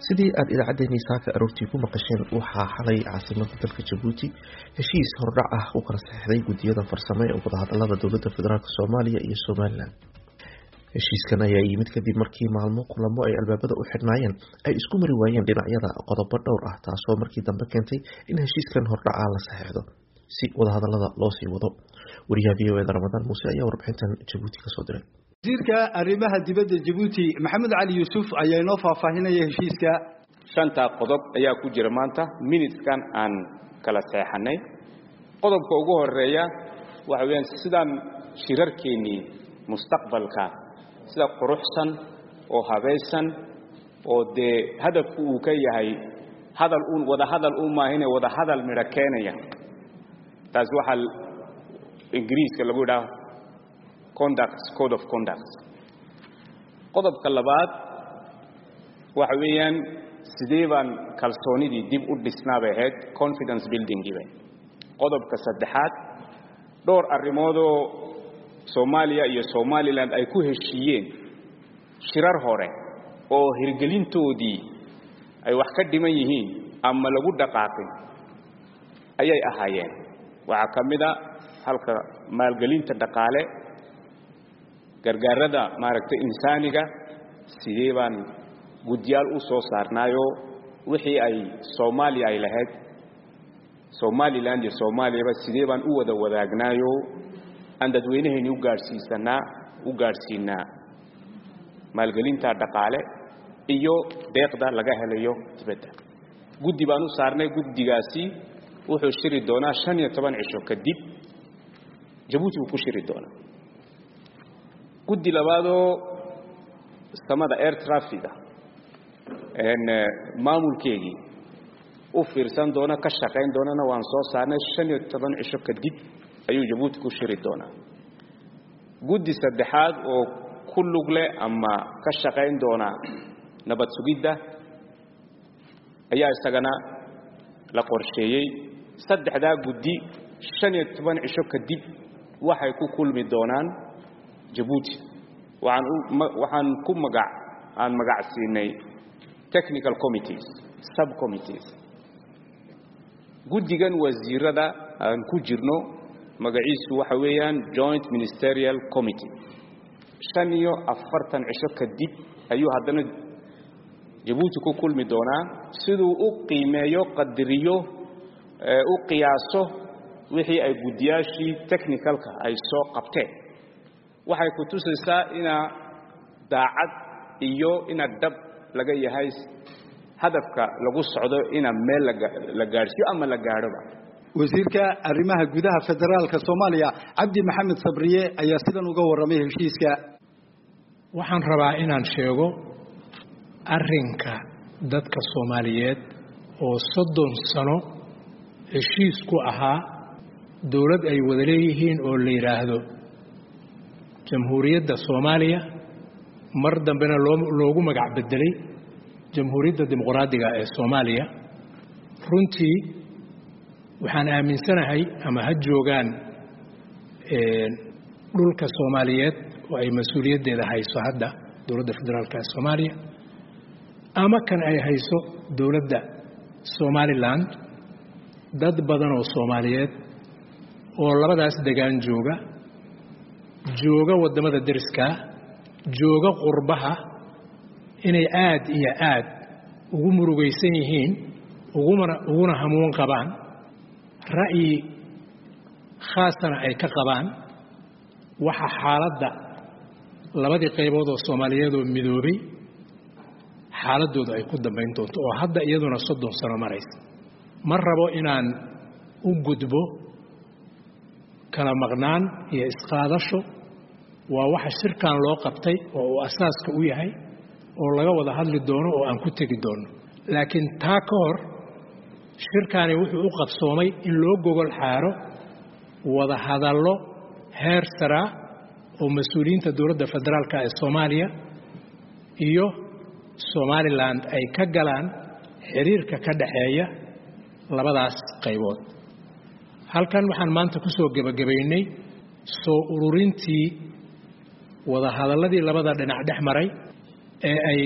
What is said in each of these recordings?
sidii aad idaacaddeennii saaka aroortii ku maqasheen waxaa xalay caasimadda dalka Jabuuti heshiis hordhac ah u kala saxiixday guddiyada farsamo ee wadahadallada dowladda federaalk Soomaaliya iyo Somaliland. heshiiskan ayaa yimid kadib markii maalmo kulamo ay albaabada u xidhnaayeen ay isku mari waayeen dhinacyada qodobo dhowr ah taasoo markii dambe keentay in heshiiskan hordhaca la saxiixdo si wadahadallada loo sii wado. wariyaha VOA Ramadaan Muuse ayaa warbixintan Jabuuti ka soo diray. wasiirka arrimaha dibadda Jabuuti Maxamed Cali Yuusuf ayaa inoo faahfaahinaya heshiiska. shanta qodob ayaa ku jira maanta minuteskan aan kala saxanay. qodobka ugu horeeya waxa weeyaan sidaan shirarkeeni mustaqbalka sida quruxsan oo habaysan oo de hadafku uu ka yahay wada hadal maahine wada hadal mira keenaya. taas waxa Ingiriiska lagu yiraahdo code of conduct. qodobka labaad waxa weeyaan sidee baan kalsoonidii dib u dhisnaabayd confidence building given. qodobka saddexaad dhowr arrimood oo Soomaaliya iyo Somaliland ay ku heshiiyeen shirar hore oo hirgelintoodii ay wax ka dhiman yihiin ama lagu dhaqaaqin ayay ahaayeen. waxa kamida halka maalgelinta dhaqaale gargaarada maaragtay insaaniga sidee baan guddiyaal u soo saarnaayo wixii ay Soomaaliya ay lahayd Somaliland iyo Soomaaliya sidee baan u wada wadaagnaayo aan dadweynaheena u gaarsiinaa maalgelinta dhaqaale iyo deeqda laga helayo dibadda. guddi baan u saarnay guddigaasi wuxuu shiri doonaa 15 cisho kadib Jabuuti uu ku shiri doonaa. guddi labaadoo samada air traffic maamulkeegii u fiirsan doona ka shaqayn doonana waan soo saarnay 15 cisho kadib ayuu Jabuuti ku shiri doonaa. guddi saddexaad oo ku lug leh ama ka shaqayn doona nabad sugidda ayaa isagana la qorsheeyay. saddexdaa guddi 15 cisho kadib waxay ku kulmi doonaan Jabuuti. waxaan ku magacsiinay technical committees, subcommittees. guddigan wasiirada aan ku jirno magaciisu waxa weeyaan joint ministerial committee. 45 cisho kadib ayuu haddana Jabuuti ku kulmi doonaa siduu u qiimeeyo qadariyo u qiyaaso wixii ay guddiyaashii technicalka ay soo qabteen. waxay ku tusaysaa ina daacad iyo ina dab laga yahay hadafka lagu socdo ina meel la gaarsiyo ama la gaadhoba. wasiirka arrimaha gudaha federaalka Soomaaliya Cabdi Maxamed Sabriye ayaa sidan uga waramay heshiiska. waxaan rabaa inaan sheego arrinka dadka Soomaaliyeed oo 30 sano heshiis ku ahaa dawlad ay wada leeyihiin oo la yiraahdo Jamhuuriyadda Soomaaliya mar dambena loogu magac bedelay Jamhuuriyadda Dimuqraadiga ee Soomaaliya. runtii waxaan aaminsanahay ama ha joogaan dhulka Soomaaliyeed oo ay mas'uuliyaddeeda hayso hadda dawladda federaalka ee Soomaaliya ama kan ay hayso dawladda Somaliland dad badan oo Soomaaliyeed oo labadaas degaan jooga wadamada deriska jooga qurbaha inay aad iyo aad ugu murugaysan yihiin uguna hamuun qabaan ra'yi khaasana ay ka qabaan waxa xaaladda labadii qaybood oo Soomaaliyeed oo midoobay xaaladooda ay ku dambeyn doonto oo hadda iyaduna 30 sano maraysa. ma rabo inaan u gudbo kala maqnaan iyo isqaadasho waa waxa shirkan loo qabtay oo uu asaaska u yahay oo laga wada hadli doono oo aan ku tagi doono. laakiin taa ka hor shirkani wuxuu u qabsoomay in loo gogol xaaro wada hadallo heer sare oo mas'uuliyiinta dawladda federaalka ee Soomaaliya iyo Somaliland ay ka galaan xiriirka ka dhaxeeya labadaas qaybood. halkan waxaan maanta ku soo gabagabaynay soo ururintii wada hadalladii labada dhinac dhex maray ee ay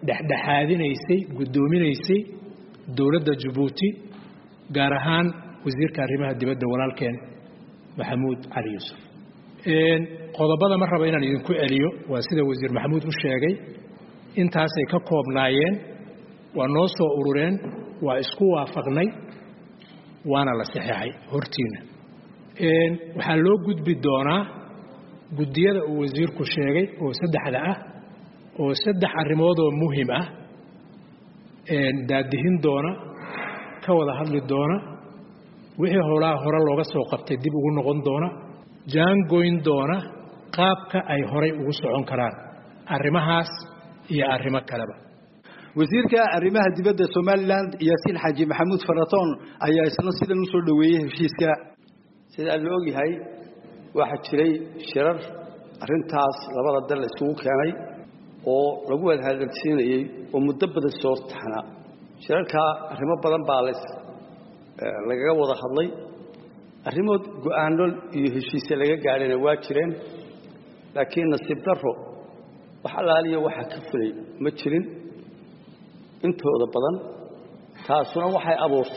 dhexdhexaadinaysay gudoominaysay dowladda Djibouti gaar ahaan wasiirka arrimaha dibadda walaalkeen Maxamuud Cali Yuusuf qodobada ma raba inaan idinku celiyo waa sida wasiir Maxamuud u sheegay intaas ay ka koobnaayeen waa noo soo urureen waa isku waafaqnay waana la saxeexay hortiina waxaa loo gudbi doonaa gudiyada uu wasiirku sheegay oo saddexda ah oo saddex arrimood oo muhiim ah daadihin doona ka wada hadli doona wixii hore looga soo qabtay dib ugu noqon doona jaangoyn doona qaabka ay horay ugu socon karaan arrimahaas iyo arrimo kaleba wasiirka arrimaha dibadda Somaliland Yaasiin Xaaji Maxamuud Faraton ayaa isna sidan u soo dhaweeyay heshiiska sida loo ogyahay waxa jiray shirar arintaas labada dal isugu keenay oo lagu wada hadalsiinayay oo muddo badan soo taxna shirarka arrimo badan baa laga wada hadlay arrimo go'aano iyo heshiis laga gaarayna waa jireen laakiin nasiib darro waxa laaliyo waxa ka fulay ma jirin intooda badan taasuna waxay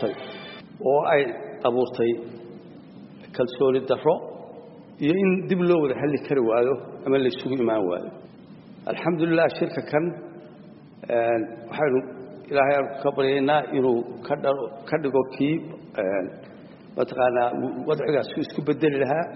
abuurtay kalsooni darro iyo in dib loo wada xalli kari waayo ama la isugu imaan waayo alxamdulillah shirka kan waxaanu ilaahay ka baryaynaa inuu ka dhigo kii mataqaana wadcigaas isku bedeli lahaa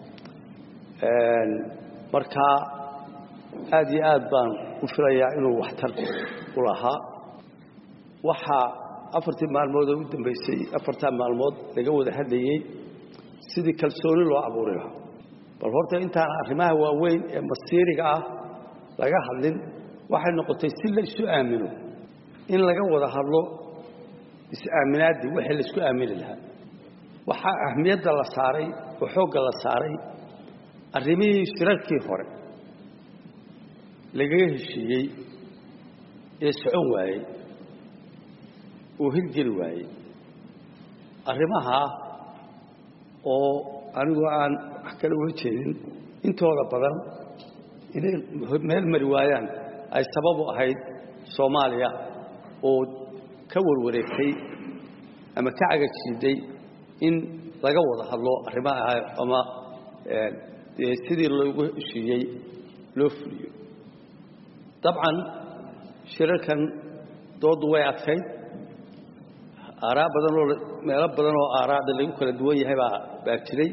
marka aad iyo aad baan u filayaa inuu waxtar u lahaa waxa afartii maalmood oo u dambeysay afarta maalmood laga wada hadlayay sidii kalsooni loo abuuri lahaa bal horta intaan arrimaha waaweyn ee masiiriga ah laga hadlin waxay noqotay si la isu aamino in laga wada hadlo is-aaminaadii wixii la isku aamini lahaa waxa ahmiyadda la saaray oo xoogga la saaray arrimihii shirarkii hore lagaga heshiiyey ee socon waayey oo hirgeli waayey arrimaha oo anigu aan wax kala wajeenin intooda badan inay meel mari waayaan ay sabab u ahayd Soomaaliya oo ka warwareegtay ama ka cagajiday in laga wada hadlo arrimaha ama sidii loogu heshiiyey loo fuliyo dabcan shirarkan doodu way adkayd aaraa badan oo meelo badan oo aaraada lagu kala duwan yahay baa jiray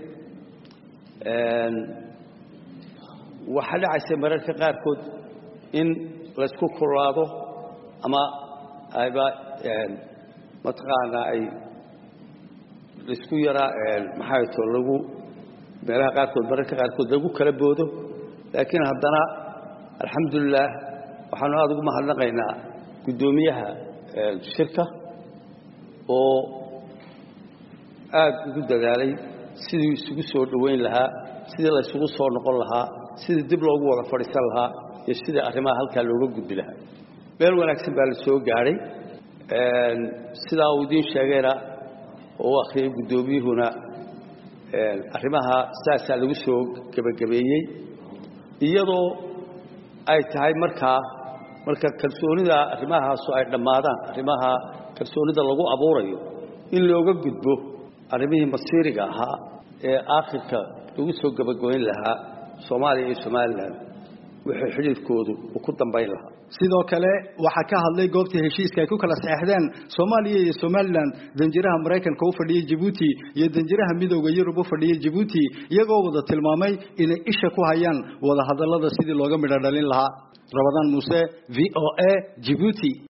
waxa dhacaysa mararka qaarkood in la isku kulaado ama ayba mataqaana ay isku yara maxay too lagu meelaha qaarkood mararka qaarkood lagu kala boodo laakiin haddana alxamdulillah waxaanu aad ugu mahadnaqaynaa gudoomiyaha shirka oo aad ugu dadaalay sidii isugu soo dhaweyn lahaa sidii la isugu soo noqon lahaa sidii dib loogu wada fadhiisan lahaa iyo sidii arrimaha halkaa looga gudbi lahaa meel wanaagsan baa la soo gaaray sidaa uu idiin sheegayna oo akhriyay gudoomiyuhuna arrimaha saasaa lagu soo gabagabeeyey iyadoo ay tahay marka kalsoonida arrimahaasu ay dhammaadaan arrimaha kalsoonida lagu abuurayo in looga gudbo arrimihii masiiriga ahaa ee aakhirka lagu soo gabagabeyn lahaa Soomaaliya iyo Somaliland wixii xiriirkoodu ku dambayn lahaa sidoo kale waxa ka hadlay goobta heshiiska ay ku kala saxeexdeen Soomaaliya iyo Somaliland danjiraha Mareykanka u fadhiyay Djibouti iyo danjiraha midowga Yurub u fadhiyay Djibouti iyagoo wada tilmaamay inay isha ku hayaan wada hadallada sidii looga midho dhalin lahaa Ramadan Muuse VOA Djibouti